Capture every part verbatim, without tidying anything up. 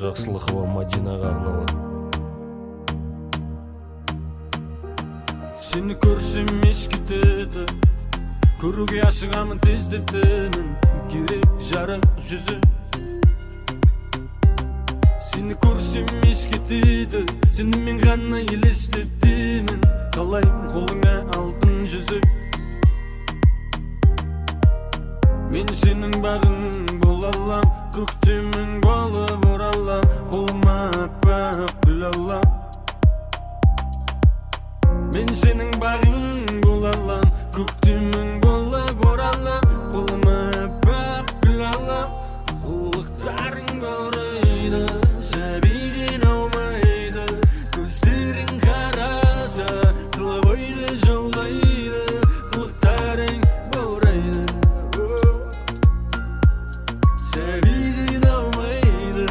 Жақсылықова Мадинаға арналады. Сені көрсем еш кетеді, көруге ашығамын тездетемін, керек жарық жүзі. Сені көрсем еш кетеді, сені мен ғана елестетемін, қалаймын қолыңа алтын жүзік. Мен сенің бағың бола алам, көктемің болып оралам, қолыма аппақ гүл алам. Мен сенің бағың бола алам, көктемің болып оралам, қолыма аппақ гүл алам. Қылықтарың баурайды, сәбиден аумайды, көздерің қараса, қылып ойды жаулайды. Қылықтарың баурайды, сәбиден аумайды.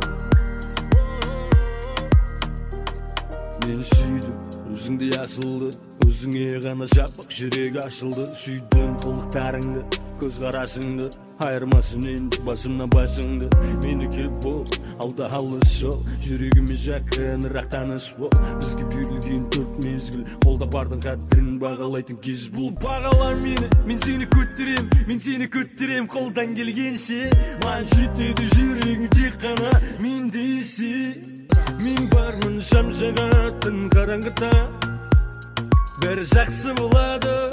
Мен сүйдім, өзіңді асылды, өзіңе ғана жапық жүрек ашылды. Сүйдім қылықтарыңды, көз қарашыңды, айырмасын енді басымнан басыңды. Менікі бол, алда алыс жол, жүрегіме жақын рақ таныс бол. Бізге берілген төрт мезгіл, қолда бардың қадірін бағалайтын кез бұл. Бағала мені, мен сені көтерем, мен сені көтерем қолдан келгенше. Маған жетеді жүрегің тек қана мен десе. Мен бармын шам жағатын қараңғыда, бәрі жақсы болады.